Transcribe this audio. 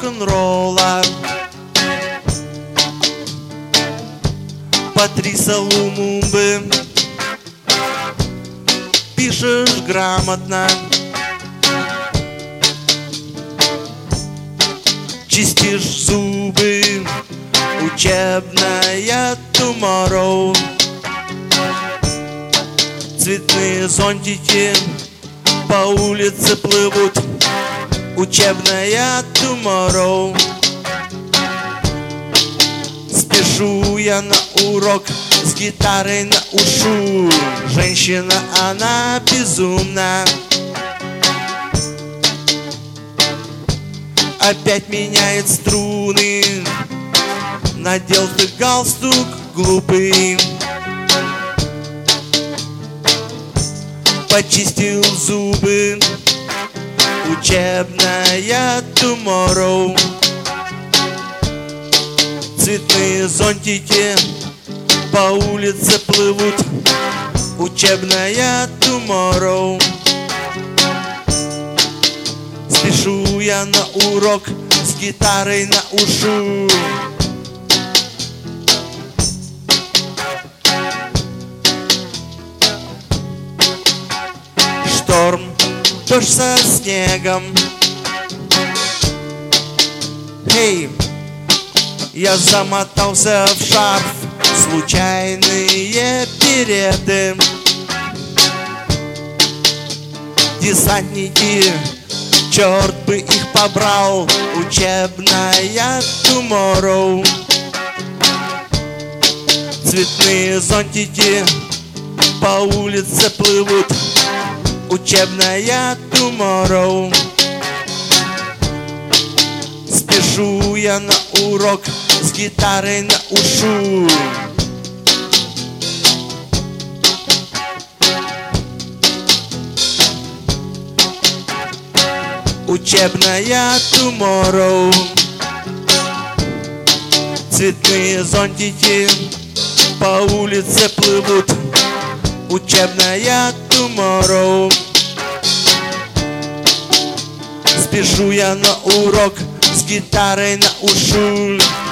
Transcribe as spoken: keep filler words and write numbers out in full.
рок-н-ролла. Патриса Лумумбы, пишешь грамотно, чистишь зубы, учебная Tomorrow. Цветные зонтики по улице плывут, учебная Tomorrow. Спешу я на урок с гитарой на ушу. Женщина, она безумна, опять меняет струны. Надел ты галстук глупый, почистил зубы, учебная Tomorrow. Цветные зонтики по улице плывут, учебная Tomorrow. Спешу я на урок с гитарой на ушу. Шторм, дождь со снегом. Эй, я замотался в шарф, случайные береты. Десантники, черт бы их побрал, учебная Tomorrow. Цветные зонтики по улице плывут, учебная Tomorrow. Спешу я на урок с гитарой на ушу. Учебная Tomorrow. Цветные зонтики по улице плывут, учебная Tomorrow. Спешу я на урок с гитарой на ушу.